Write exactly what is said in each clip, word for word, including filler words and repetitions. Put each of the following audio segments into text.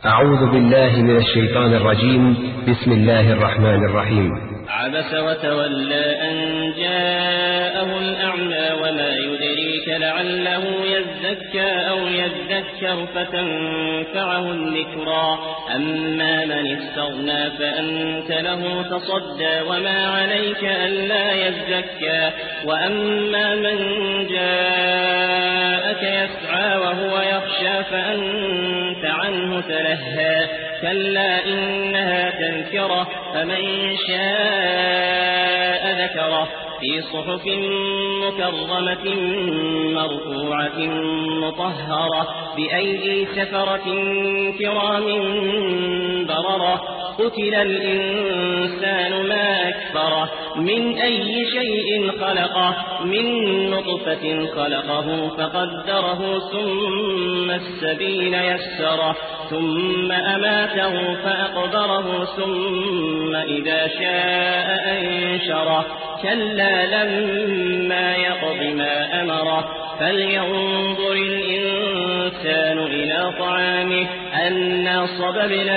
أعوذ بالله من الشيطان الرجيم. بسم الله الرحمن الرحيم. عبس وتولى أن جاءه الأعمى وما يدريك لعله يزكى أو يذكر فتنفعه الذكرى أما من استغنى فأنت له تصدى وما عليك ألا يزكى وأما من جاءك يسعى وهو يخشى فأنت عنه تلهى كلا إنها تذكرة فمن شاء ذكره في صحف مكرمة مرفوعة مطهرة بأيدي سفرة كرام بررة قتل الإنسان ما أكفره من أي شيء خلقه من نطفة خلقه فقدره ثم السبيل يسره ثم أماته فأقبره ثم إذا شاء أنشره كلا لما يقض ما أمره فلينظر الإنسان إلى طعامه أنا صببنا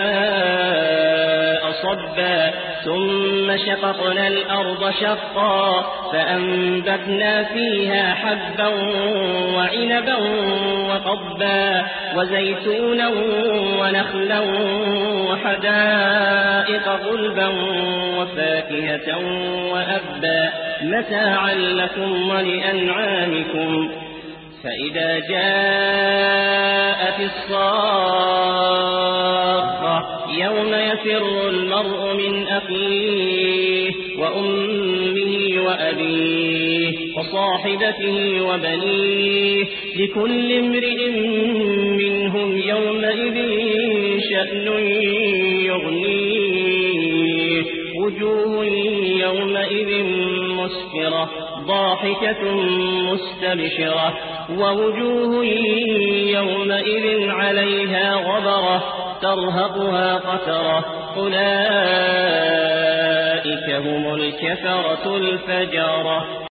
الماء صبا ثم شققنا الأرض شقا فأنبتنا فيها حبا وعنبا وقضبا وزيتونا ونخلا وحدائق غلبا وفاكهة وأبا متاعا لكم ولأنعامكم فإذا جاءت الصاخة يوم يفر المرء من أخيه وأمه وأبيه وصاحبته وبنيه لكل امرئ منهم يومئذ شأن يغنيه وجوه يومئذ مسفرة ضاحكة مستبشرة ووجوه يومئذ عليها غبرة ترهقها قترة أولئك هم الكفرة الفجرة.